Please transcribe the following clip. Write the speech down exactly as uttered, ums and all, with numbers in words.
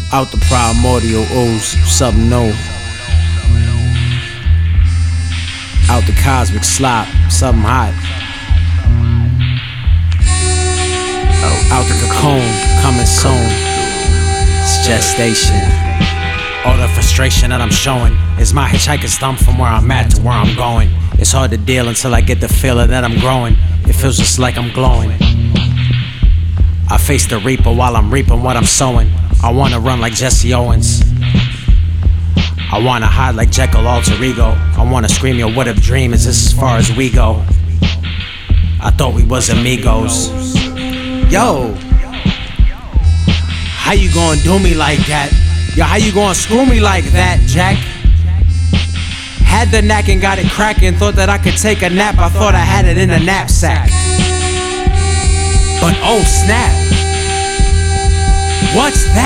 Out the primordial ooze, something new. Out the cosmic slop, something hot. Out the cocoon, coming soon. It's gestation. All the frustration that I'm showing is my hitchhiker's thumb from where I'm at to where I'm going. It's hard to deal until I get the feeling that I'm growing. It feels just like I'm glowing. I face the reaper while I'm reaping what I'm sowing. I wanna run like Jesse Owens. I wanna hide like Jekyll alter ego. I wanna scream, yo, what if dream is this as far as we go? I thought we was amigos. Yo, how you gonna do me like that? Yo, how you gonna screw me like that, Jack? Had the knack and got it cracking. Thought that I could take a nap. I thought I had it in a knapsack. But oh snap, what's that?